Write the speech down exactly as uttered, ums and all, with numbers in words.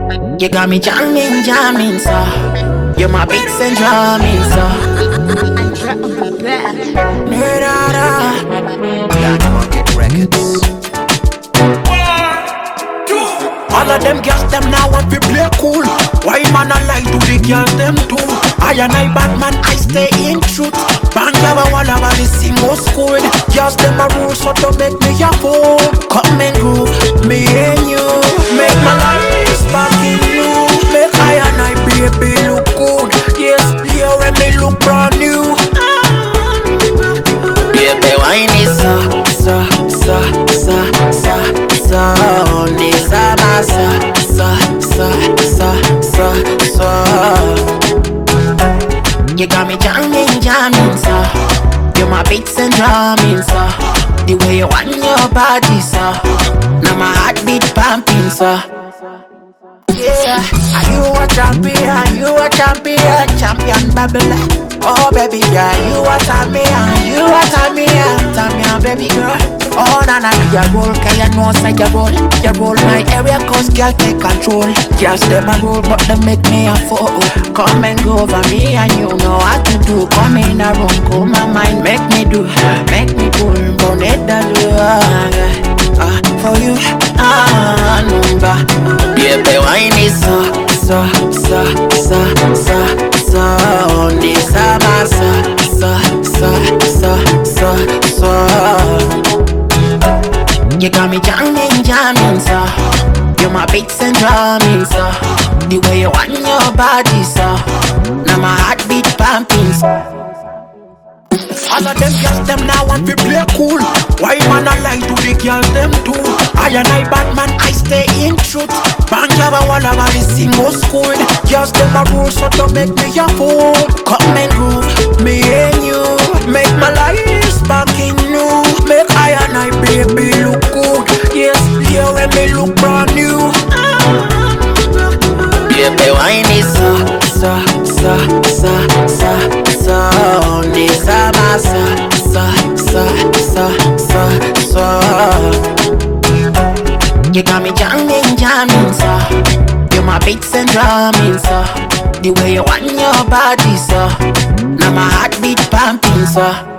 You got me jamming, jamming, so you're my beats and drumming, so Records. All of them girls, them now want to play cool. Why man I like to the girls, them too. I and I Batman, I stay in truth. Bang java wall about the sing old school. Girls, them a rule, so to make me a fool. Come and groove, me and you. Make my life sparking new. Make I and I baby look good. Yes, here when me look brand new. baby, wine is so, so, so, so, so, so on this amasa, so, so, so, so, so. You got me jamming, jamming, so you're my beats and drumming, so the way you want your body, so now my heartbeat pumping, so yeah. Are you a champion? You a champion, champion Babylon. Oh baby girl, you a champion, you a champion, champion baby girl. Oh na na, your roll, cause you know say your roll, your roll my area, cause girl take control. Girls them a roll, but they make me a fool. Come and go over me, and you know what to do. Come in a room, cool my mind, make me do, make me cool, bonnet the lure. Ah, for you, ah, number. Baby, wine is so, so, so, so, so, so on this amasa, so, so, so, so, so. You got me jamming, jamming, so you're my beats and drumming, so the way you want your body, so now my heartbeat pumping, so. All of them girls, them now want to play cool. Why man I like to the girls, them too. I and I Batman, I stay in truth. Bang java wall about the sing old school. Girls, them a rule, so to make me a fool. Come and groove, me and you. Make my life sparking new. Make I and I baby look good. Yes, here when me look brand new. Baby, wine is so, so, so, so, so, so on this amasa, so, so, so, so, so. You got me jamming, jamming, so you're my beats and drumming, so the way you want your body, so now my heartbeat pumping, so.